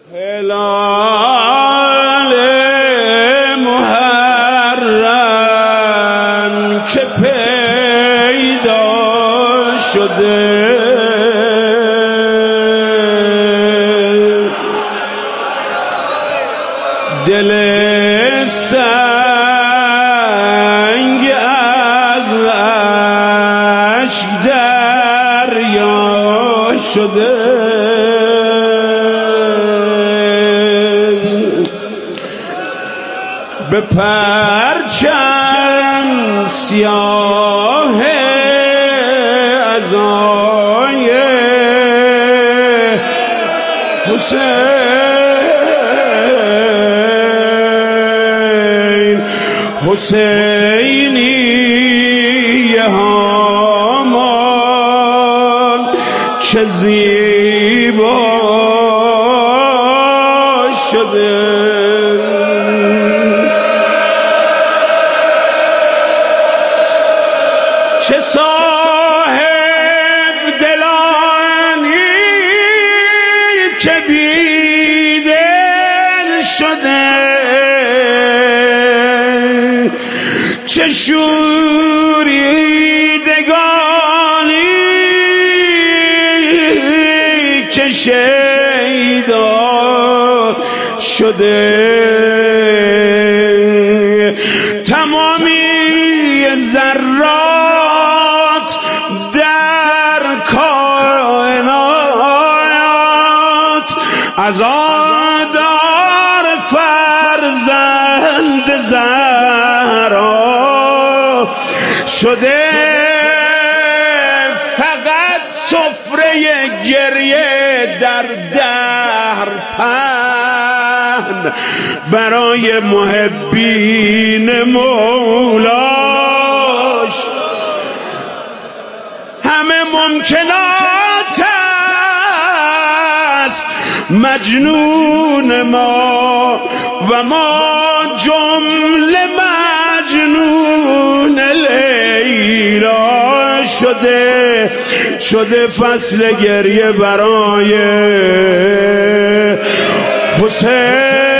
هلال محرم که پیدا شده دل سنگ از اشک دریا شده به پرچم سیاه عزای حسینی هامان که زیبا شده چه صاحب دلانی که بیدل شده چه شوریدگانی که شیدا شده تمامی ذرات در کائنات عزادار فرزند زهرا شده فقط سفره گریه در دهر پهن برای محبین مولاش همه ممکنات است مجنون ما و ما جمله مجنون لیلا شده فصل گریه برای حسین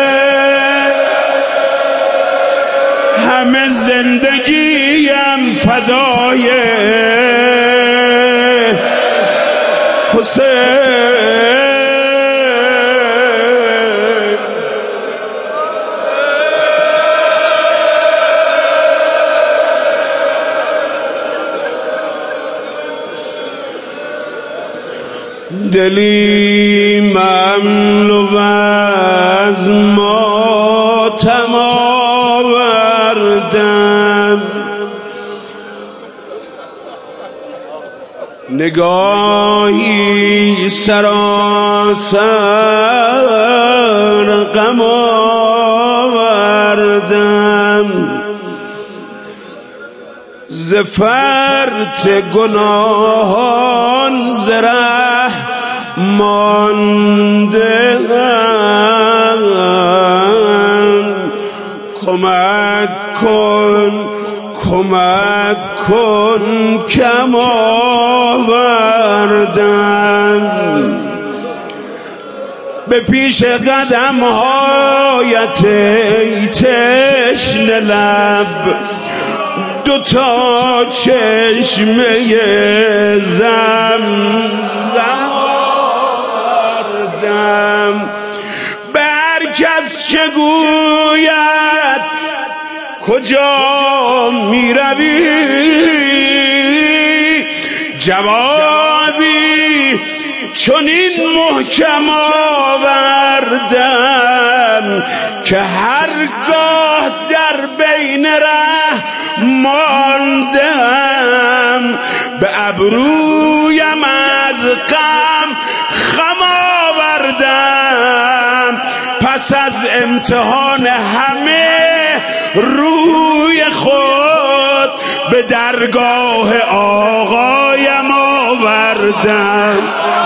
همه زندگیم فدای حسین دلی مملو از ماتم آوردم نگاهی سراسر غم آوردم ز فرط گناهان زره مانده کمک کن کم آوردم به پیش قدم هایت ای تشنه لب دوتا چشمه زمزم آوردم به هر کس که گوید کجا می روی جوابی چنین محکم آوردم که هرگاه در بین ره ماندم به ابرویم از غم خم آوردم پس از امتحان همه روی خود به درگاه آقایم آوردم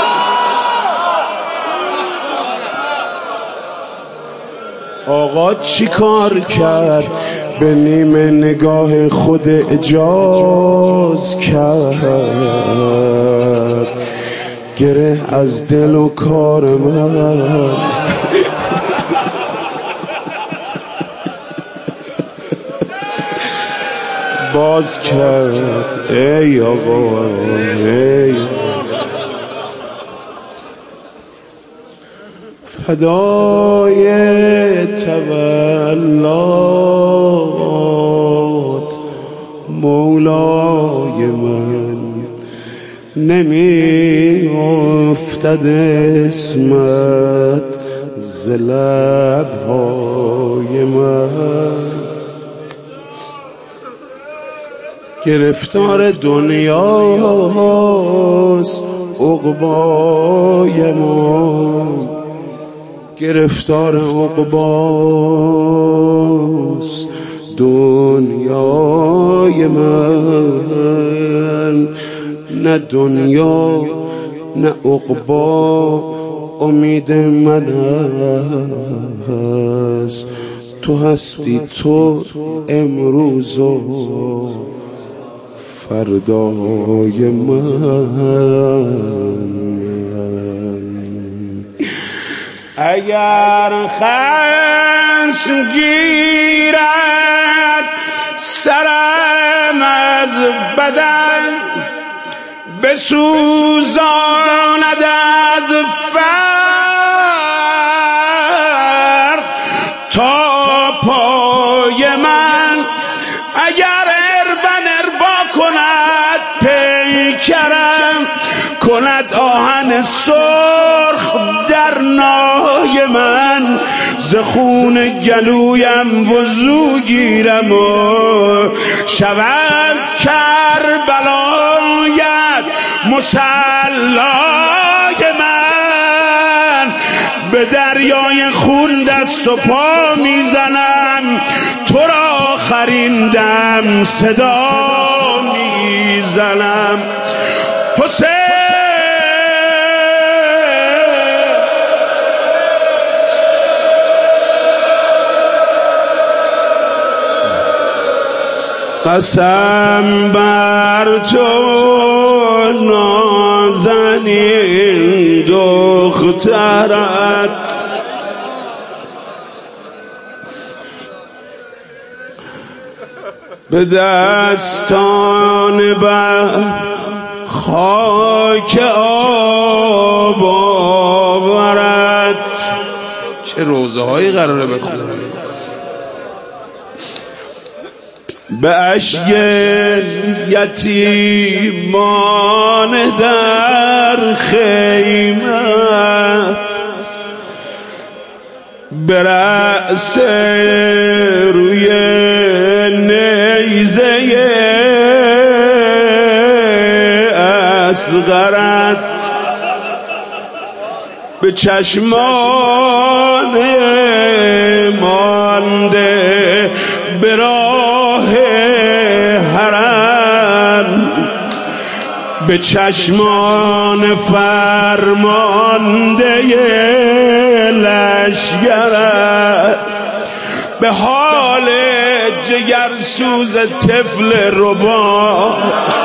آقا چی کار کرد به نیمه نگاه خود اجاز کرد گره از دل و کار من باز کرد. ای آقا ای فدای تولات مولای من، نمی افتد اسمت ز لب‌های من. گرفتار دنیاست عقبای ما، گرفتار عقباست دنیای من. نه دنیا نه عقبا امید من هست، تو هستی تو امروز و فردای من. اگر خشم گیرد سرم از بدن، بسوزاند از فرق تا پای من. اگر اربا کند پیکرم، کند آهن سرخ در نای من. ز خون گلویم وضو گیرم و شود کربلایت مصلای من. به دریای خون دست و پا میزنم، تو را آخرین دم صدا میزنم. حسین قسم بر تو نازنین دخترت، به دستان بر خاک آب آورد. چه روزه هایی قراره بخونم. به اشک یتیمان در خیمه، به رأس روی نیزه اصغرت، به چشمان مانده به راه حرم، به چشمان فرمانده لشگرت، به حال جگرسوز طفل ربا،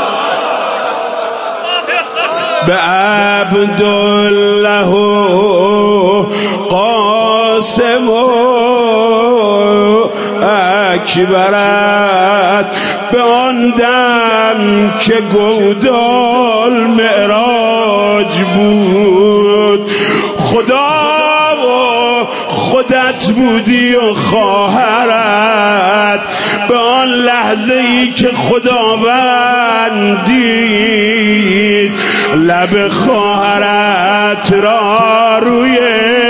به عبدالله و قاسم و اکبرت، به آن دم که گودال معراج بود. خدا و خودت بودی و خواهرت، به آن لحظه ای که خداوند دید لب خواهرت را روی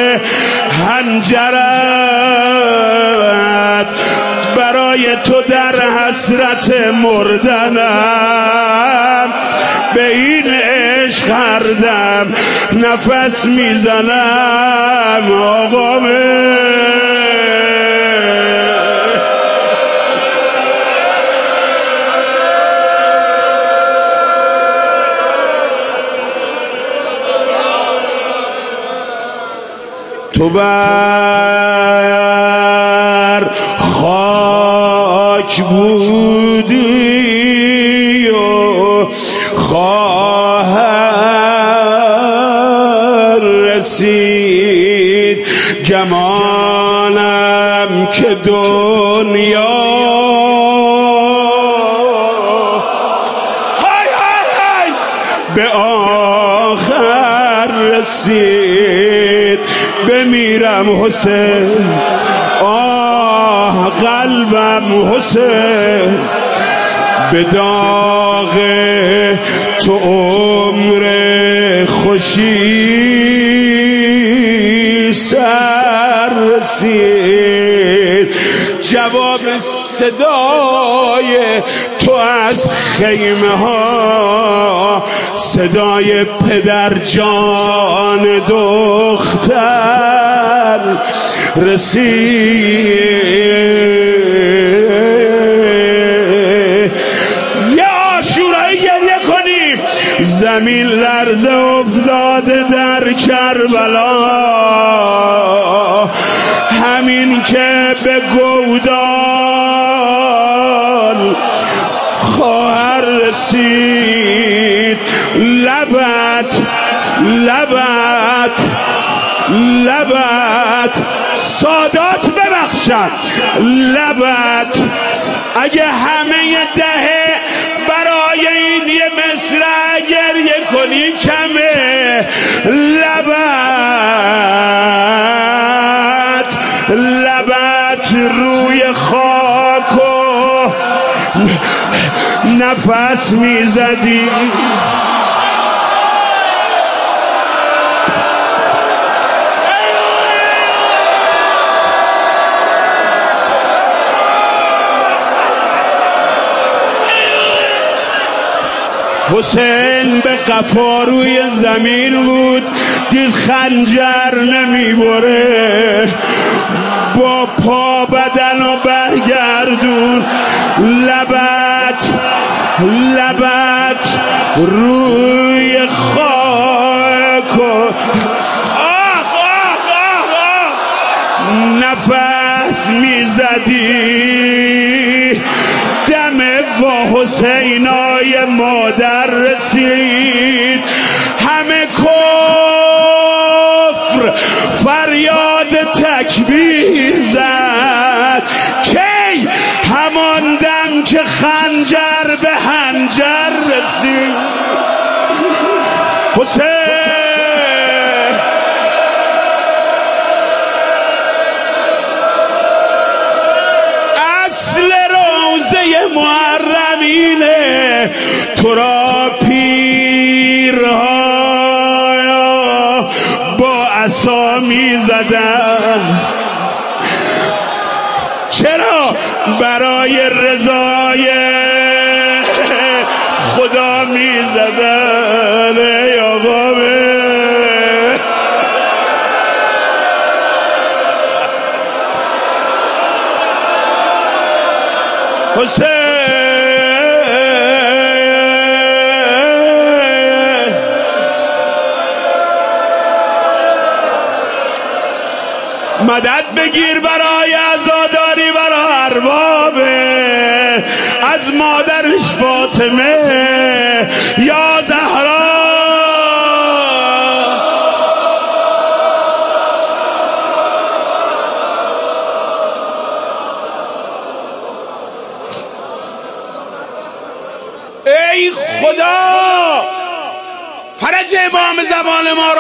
حنجرت، برای تو در حسرت مردنم به این عشق هر دم نفس میزنم. آقا تو بر خاک بودی و خواهر رسید گمانم که دنیا به آخر رسید. بمیرم حسین، آه قلبم حسین، به داغ تو عمر خوشی سر رسید. جواب صدای تو از خیمه ها، صدای پدر جان دختر رسید. یه عاشورایی گریه کنیم. زمین لرزه افتاده در کربلا، همین که به گودال خواهر رسید. لبت سادات ببخشد، لبت اگه همه دهه برای این یه مصرع گریه کنی کمه. لبت روی خاک و نفس میزدی. حسین به قفا روی زمین بود، دید خنجر نمیبره، با پا بدن و برگردون. لبت روی خاک و نفس میزدی. دم و حسینای مادر رسید. همه کفر فریاد تکبیر زد. کی؟ همان دم که خنجر به حنجر رسید. حسین اصل روزه محرمینه، تو را پیرها با عصا میزدن. چرا؟ برای رضای خدا میزدن. ای آقا حسین مدد بگیر برای عزاداری برای اربابه، از مادرش فاطمه یا زهرا. ای خدا فرج امام زمان ما